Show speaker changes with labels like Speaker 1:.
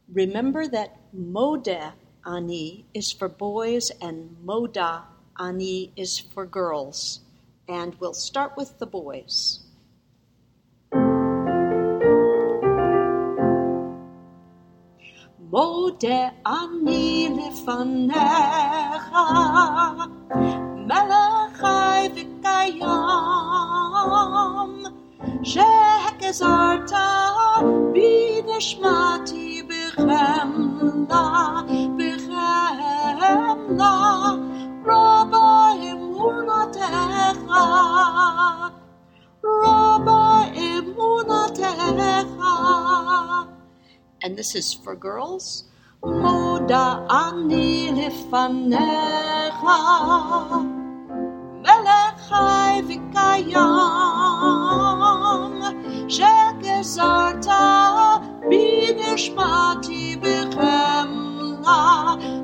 Speaker 1: Remember that Modeh Ani is for boys and Moda Ani is for girls. And we'll start with the boys. Modeh Ani lefanecha melech chai v'kayam שהגזרת בי נשמתי בחמלה רבה אמונתך And this is for girls. Moda ani lefanecha melech chai v'kayam שגזרת בי נשמתי בחמלה